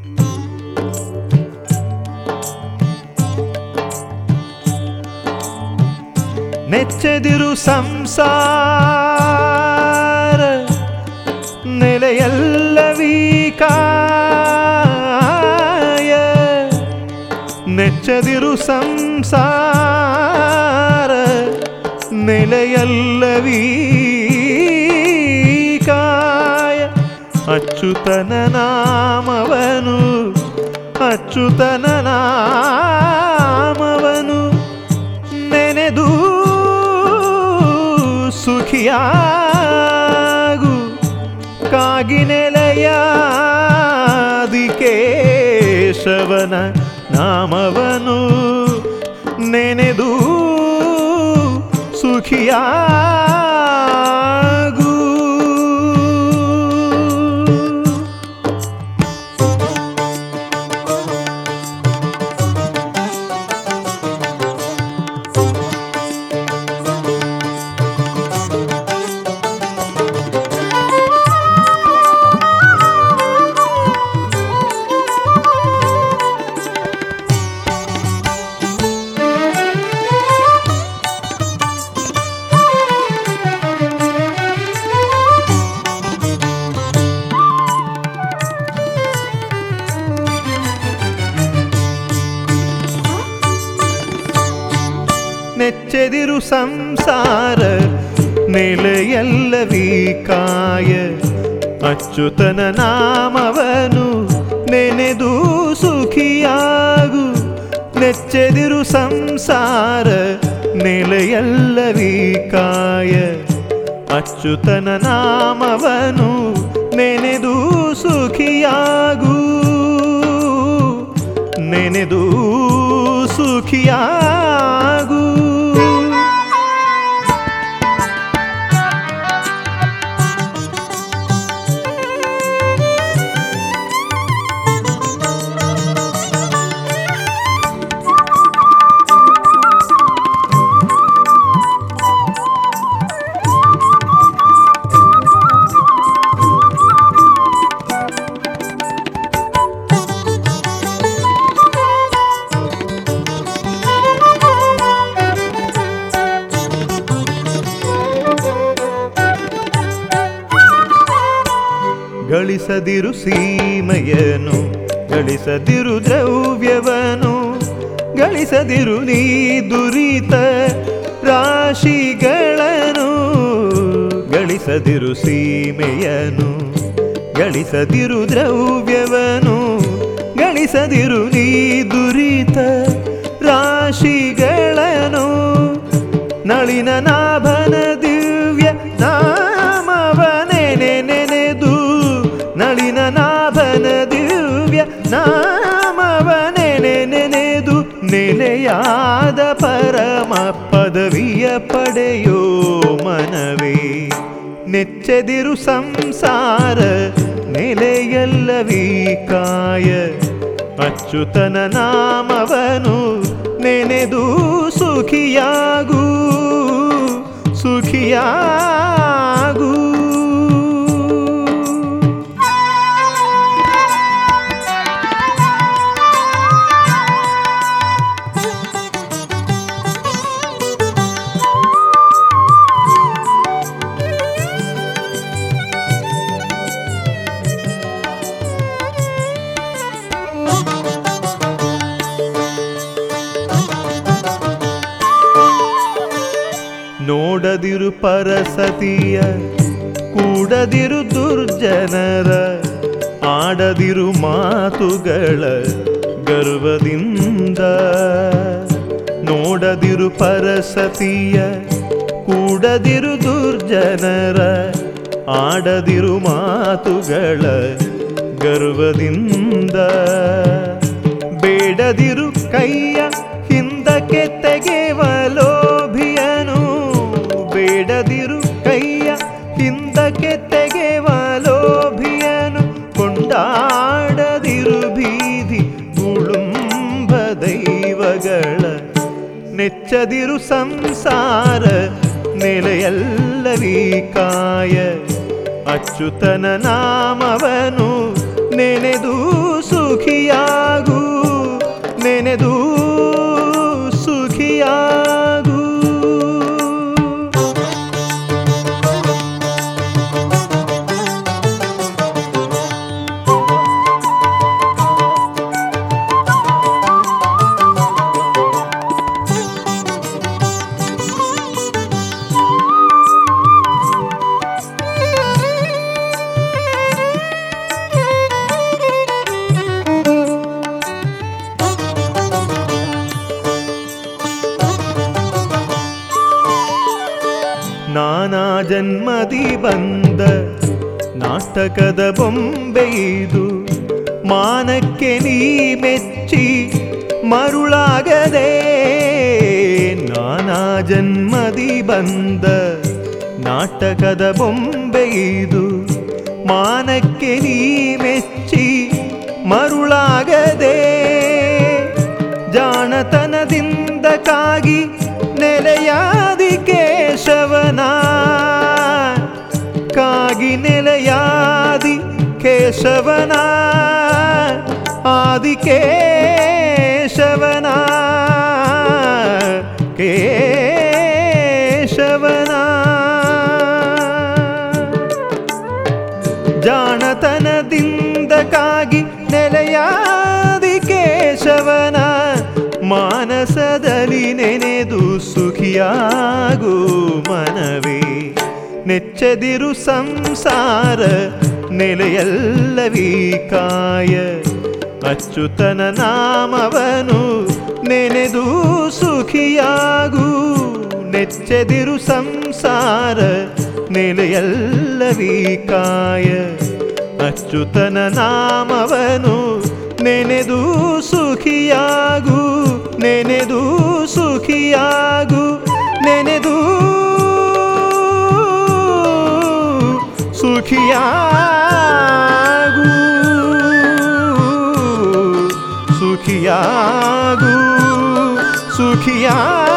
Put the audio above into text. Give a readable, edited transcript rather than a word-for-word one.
ನೆಚ್ಚದಿರು ಸಂಸಾರ ನೆಲೆಯಲ್ಲವೀಕಾಯ, ನೆಚ್ಚದಿರು ಸಂಸಾರ ನೆಲೆಯಲ್ಲವೀಕಾಯ. ಅಚ್ಯುತನ ನಾಮವನು ಅಚ್ಯುತನ ನಾಮವನು ನೆನೆದು ಸುಖಿಯಾಗು. ಕಾಗಿನೆಲೆಯಾದಿ ಕೇಶವನ ನಾಮವನು ನೆನೆದು ಸುಖಿಯಾಗು. ನೆಚ್ಚದಿರು ಸಂಸಾರ ನೆಲೆಯಲ್ಲವೀಕಾಯ, ಅಚ್ಯುತನ ನಾಮವನು ನೆನೆದು ಸುಖಿಯಾಗು. ನೆಚ್ಚದಿರು ಸಂಸಾರ ನೆಲೆಯಲ್ಲವೀಕಾಯ, ಅಚ್ಯುತನ ನಾಮವನು ನೆನೆದು ಸುಖಿಯಾಗು. ನೆನೆದು ಸುಖಿಯಾಗು. ಗಳಿಸದಿರು ಸೀಮೆಯನು ಗಳಿಸದಿರು ದ್ರವ್ಯವನು, ಗಳಿಸದಿರು ನೀ ದುರಿತ ರಾಶಿಗಳನ್ನು. ಗಳಿಸದಿರು ಸೀಮೆಯನು ಗಳಿಸದಿರು ದ್ರವ್ಯವನು, ಗಳಿಸದಿರು ನೀ ದುರಿತ ರಾಶಿಗಳನ್ನು. ನಳಿನ ನಾಭನ ದಿವ್ಯ ನಾಮವನೇ ನೆನೆದು, ನಳಿನ ನಾಭನ ದಿವ್ಯ ನಾಮವನೇ ನೆನೆದು, ನೆಲೆಯಾದ ಪರಮ ಪದವಿಯ ಪಡೆಯೋ ಮನವೇ. ನೆಚ್ಚದಿರು ಸಂಸಾರ ನೆಲೆಯಲ್ಲವೀಕಾಯ, ಅಚ್ಯುತನ ನಾಮವನು ನೆನೆದು ಸುಖಿಯಾಗು. ಸುಖಿಯಾಗು. ನೋಡದಿರು ಪರಸತಿಯ ಕೂಡದಿರು ದುರ್ಜನರ, ಆಡದಿರು ಮಾತುಗಳ ಗರ್ವದಿಂದ. ನೋಡದಿರು ಪರಸತಿಯ ಕೂಡದಿರು ದುರ್ಜನರ, ಆಡದಿರು ಮಾತುಗಳ ಗರ್ವದಿಂದ. ಬೇಡದಿರು ಕೈಯ ಹಿಂದಕ್ಕೆ ತೆಗೆವಲೋಭಿಯನು, ಬೇಡದಿರು ಕೈಯ ಹಿಂದಕ್ಕೆ ತೆಗೆವಲೋಭಿಯನು. ಕೊಂಡಾಡದಿರು ಬೀದಿ ಗುಳುಂಬ ದೈವಗಳ, ನೆಚ್ಚದಿರು ಸಂಸಾರ ನೆಲೆಯಲ್ಲವೀಕಾಯ, ಅಚ್ಯುತನ ನಾಮವನು ನೆನೆದು ಸುಖಿಯಾಗು. ಜನ್ಮದಿ ಬಂದ ನಾಟಕದ ಬೊಂಬೆಯಿದು. ಮಾನಕ್ಕೆ ನೀ ಮೆಚ್ಚಿ ಮರುಳಾಗದೆ, ನಾನಾ ಜನ್ಮದಿ ಬಂದ ನಾಟಕದ ಬೊಂಬೆಯಿದು. ಮಾನಕ್ಕೆ ನೀ ಮೆಚ್ಚಿ ಮರುಳಾಗದೆ, ಜಾಣತನದಿಂದ ಕಾಗಿ ನೆಲೆಯಾದಿ ಕೇಶವನ, ಕಾಗಿ ನೆಲೆಯಾದಿ ಕೇಶವನ, ಆದಿ ಕೇಶವನ, ಕೇಶವನ. ಜಾಣತನದಿಂದ ಕಾಗಿ ನೆಲೆಯಾದಿ ಕೇಶವನ, ಮಾನಸದಲ್ಲಿ ನೆನೆದು ಸುಖಿಯಾಗು ಮನವೇ. ನೆಚ್ಚದಿರು ಸಂಸಾರ ನೆಲೆಯಲ್ಲವೀ ಕಾಯ, ಅಚ್ಯುತನ ನಾಮವನು ನೆನೆದು ಸುಖಿಯಾಗು. ನೆಚ್ಚದಿರು ಸಂಸಾರ ನೆಲೆಯಲ್ಲವೀ ಕಾಯ, ಅಚ್ಯುತನ ನಾಮವನು ನೆನೆದು ಸುಖಿಯಾಗು. ನೆನೆದು ಸುಖಿಯಾಗು, ನೆನೆದು ಸುಖಿಯಾಗು, ಸುಖಿಯಾಗು, ಸುಖಿಯಾಗು.